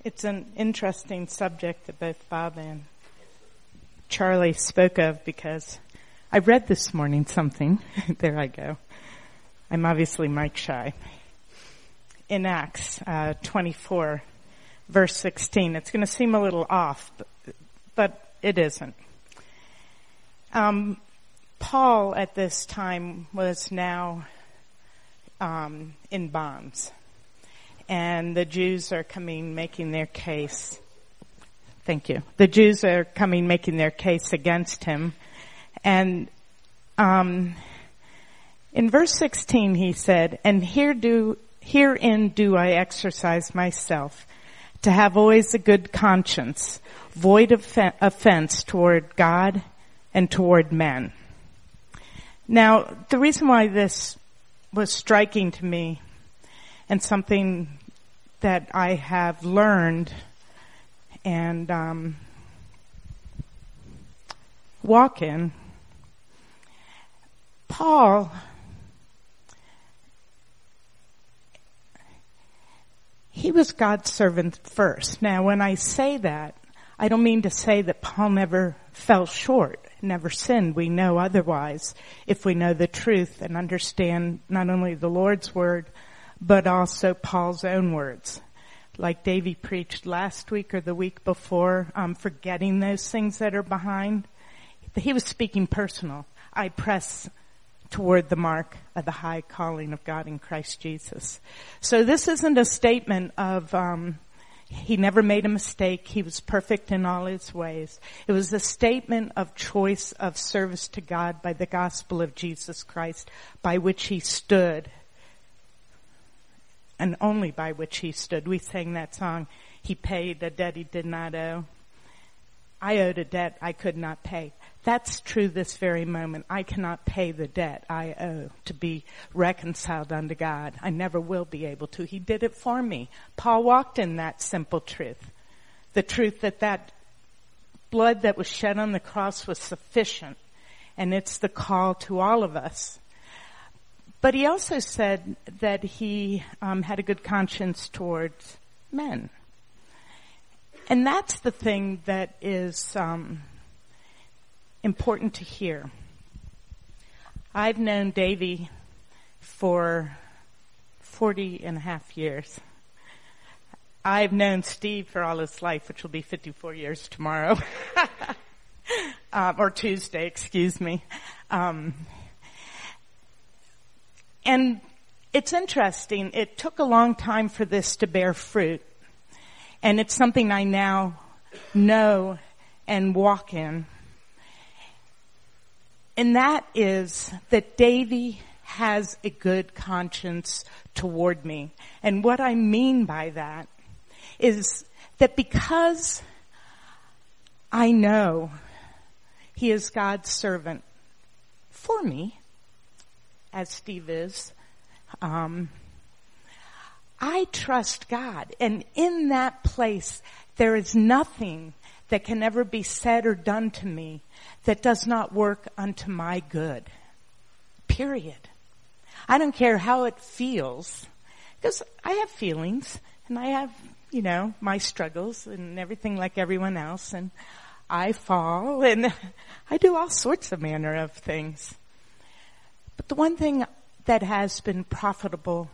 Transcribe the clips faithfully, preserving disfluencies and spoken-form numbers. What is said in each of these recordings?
It's an interesting subject that both Bob and Charlie spoke of, because I read this morning something. There I go. I'm obviously mic shy. In Acts uh, twenty-four, verse sixteen. It's going to seem a little off, but, but it isn't. Um, Paul at this time was now um, in bonds. And the Jews are coming, making their case. Thank you. The Jews are coming, making their case against him. And um, in verse sixteen, he said, "And here do, herein do I exercise myself, to have always a good conscience, void of offense toward God and toward men." Now, the reason why this was striking to me, and something that I have learned and um, walk in, Paul he was God's servant first. Now, when I say that, I don't mean to say that Paul never fell short, never sinned. We know otherwise if we know the truth and understand not only the Lord's word, but also Paul's own words. Like Davey preached last week or the week before, um, forgetting those things that are behind. He was speaking personal. I press toward the mark of the high calling of God in Christ Jesus. So this isn't a statement of, um, he never made a mistake. He was perfect in all his ways. It was a statement of choice of service to God by the gospel of Jesus Christ, by which he stood. And only by which he stood. We sang that song, "He paid a debt he did not owe." I owed a debt I could not pay. That's true this very moment. I cannot pay the debt I owe to be reconciled unto God. I never will be able to. He did it for me. Paul walked in that simple truth. The truth that that blood that was shed on the cross was sufficient. And it's the call to all of us. But he also said that he um, had a good conscience towards men. And that's the thing that is um, important to hear. I've known Davey for forty and a half years. I've known Steve for all his life, which will be fifty-four years tomorrow. uh, or Tuesday, excuse me. Um And it's interesting. It took a long time for this to bear fruit. And it's something I now know and walk in. And that is that Davey has a good conscience toward me. And what I mean by that is that because I know he is God's servant for me, as Steve is, um, I trust God. And in that place, there is nothing that can ever be said or done to me that does not work unto my good. Period. I don't care how it feels, because I have feelings, and I have, you know, my struggles and everything like everyone else, and I fall, and I do all sorts of manner of things. But the one thing that has been profitable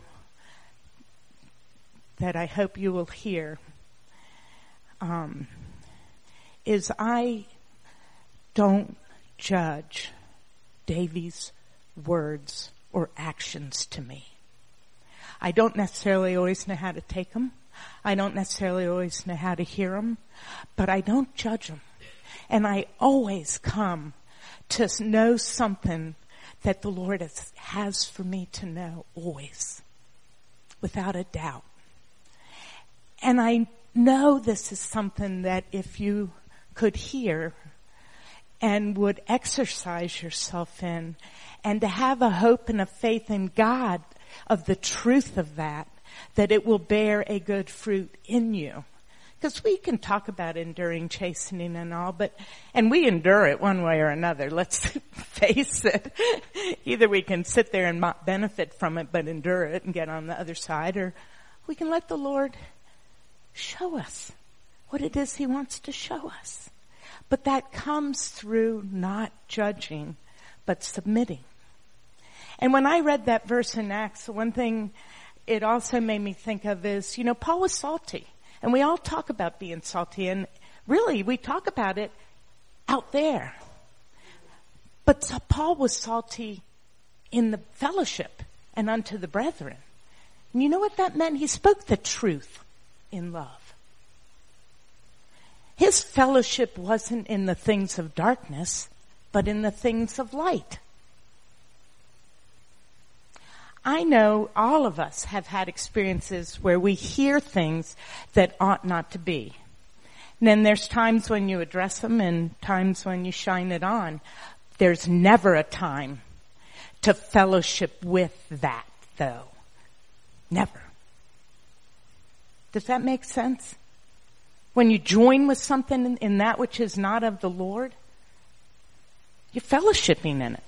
that I hope you will hear um, is I don't judge Davey's words or actions to me. I don't necessarily always know how to take them. I don't necessarily always know how to hear them, but I don't judge them. And I always come to know something that the Lord has, has for me to know always, without a doubt. And I know this is something that if you could hear and would exercise yourself in, and to have a hope and a faith in God of the truth of that, that it will bear a good fruit in you. Because we can talk about enduring chastening and all, but, and we endure it one way or another. Let's face it. Either we can sit there and not benefit from it, but endure it and get on the other side, or we can let the Lord show us what it is he wants to show us. But that comes through not judging, but submitting. And when I read that verse in Acts, the one thing it also made me think of is, you know, Paul was salty. And we all talk about being salty. And really, we talk about it out there. But so Paul was salty in the fellowship and unto the brethren. And you know what that meant? He spoke the truth in love. His fellowship wasn't in the things of darkness, but in the things of light. I know all of us have had experiences where we hear things that ought not to be. And then there's times when you address them and times when you shine it on. There's never a time to fellowship with that, though. Never. Does that make sense? When you join with something in, in that which is not of the Lord, you're fellowshipping in it.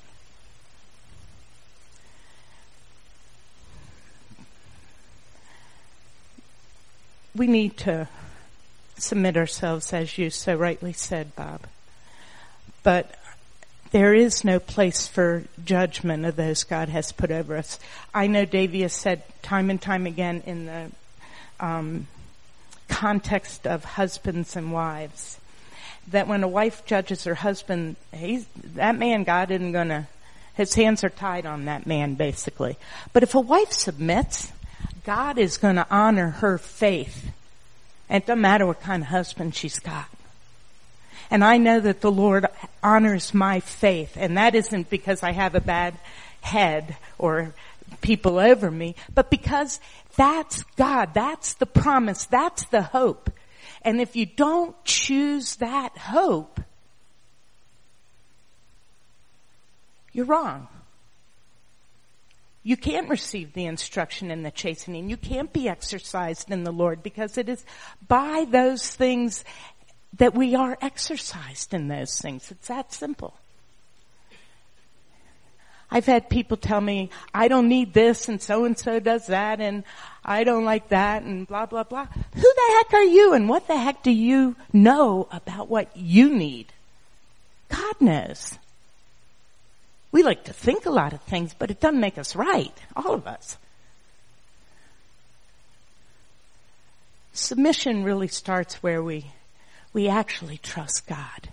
We need to submit ourselves, as you so rightly said, Bob. But there is no place for judgment of those God has put over us. I know Davey has said time and time again in the um, context of husbands and wives that when a wife judges her husband, he's, that man, God isn't going to, his hands are tied on that man, basically. But if a wife submits, God is going to honor her faith. And it doesn't matter what kind of husband she's got. And I know that the Lord honors my faith. And that isn't because I have a bad head or people over me, but because that's God. That's the promise. That's the hope. And if you don't choose that hope, you're wrong. You can't receive the instruction in the chastening. You can't be exercised in the Lord because it is by those things that we are exercised in those things. It's that simple. I've had people tell me, I don't need this and so-and-so does that and I don't like that and blah, blah, blah. Who the heck are you and what the heck do you know about what you need? God knows. We like to think a lot of things, but it doesn't make us right. All of us. Submission really starts where we, we actually trust God.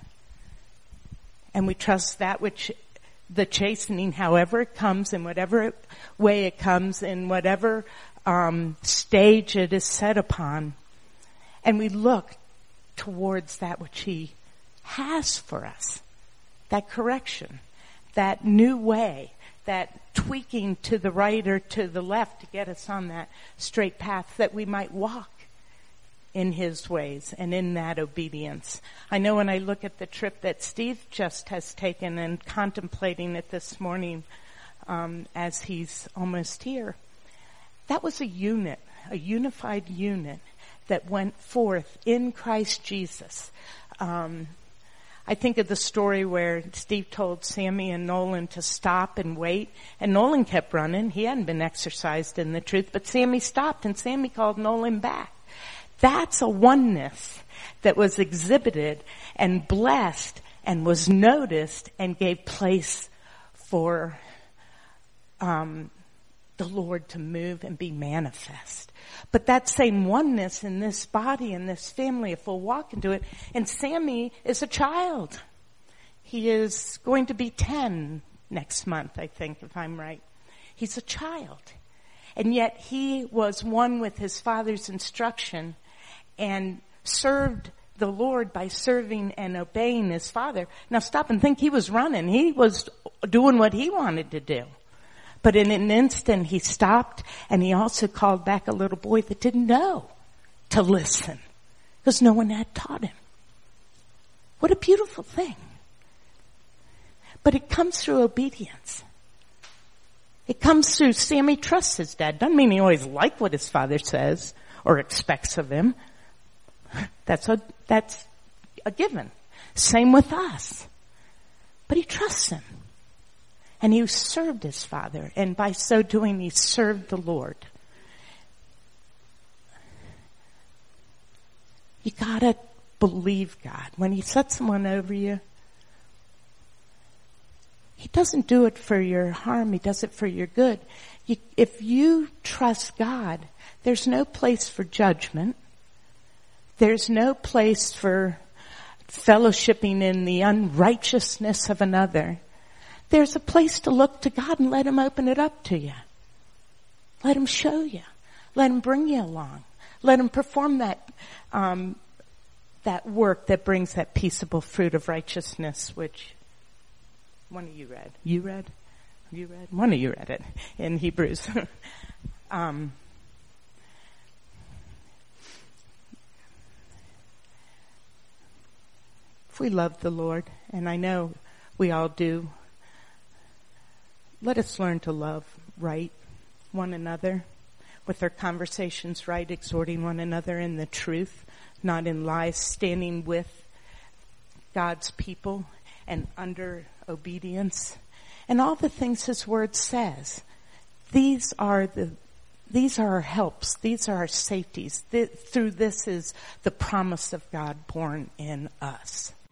And we trust that which the chastening, however it comes, in whatever way it comes, in whatever um, stage it is set upon. And we look towards that which He has for us. That correction. That new way, that tweaking to the right or to the left to get us on that straight path that we might walk in His ways and in that obedience. I know when I look at the trip that Steve just has taken and contemplating it this morning um, as he's almost here, that was a unit, a unified unit that went forth in Christ Jesus. Um I think of the story where Steve told Sammy and Nolan to stop and wait, and Nolan kept running. He hadn't been exercised in the truth, but Sammy stopped, and Sammy called Nolan back. That's a oneness that was exhibited and blessed and was noticed and gave place for um, the Lord to move and be manifest. But that same oneness in this body and this family, if we'll walk into it, and Sammy is a child. He is going to be ten next month, I think, if I'm right. He's a child. And yet he was one with his father's instruction and served the Lord by serving and obeying his father. Now stop and think, he was running. He was doing what he wanted to do. But in an instant, he stopped, and he also called back a little boy that didn't know to listen because no one had taught him. What a beautiful thing. But it comes through obedience. It comes through Sammy trusts his dad. Doesn't mean he always likes what his father says or expects of him. That's a, that's a given. Same with us. But he trusts him. And he served his father, and by so doing, he served the Lord. You gotta believe God. When he sets someone over you, he doesn't do it for your harm. He does it for your good. You, if you trust God, there's no place for judgment. There's no place for fellowshipping in the unrighteousness of another. There's a place to look to God and let him open it up to you. Let him show you. Let him bring you along. Let him perform that um, that work that brings that peaceable fruit of righteousness, which one of you read. You read? You read? One of you read it in Hebrews. um, if we love the Lord, and I know we all do, let us learn to love right one another, with our conversations right, exhorting one another in the truth, not in lies, standing with God's people and under obedience, and all the things his word says. These are the these are our helps. These are our safeties. Th- through this is the promise of God born in us.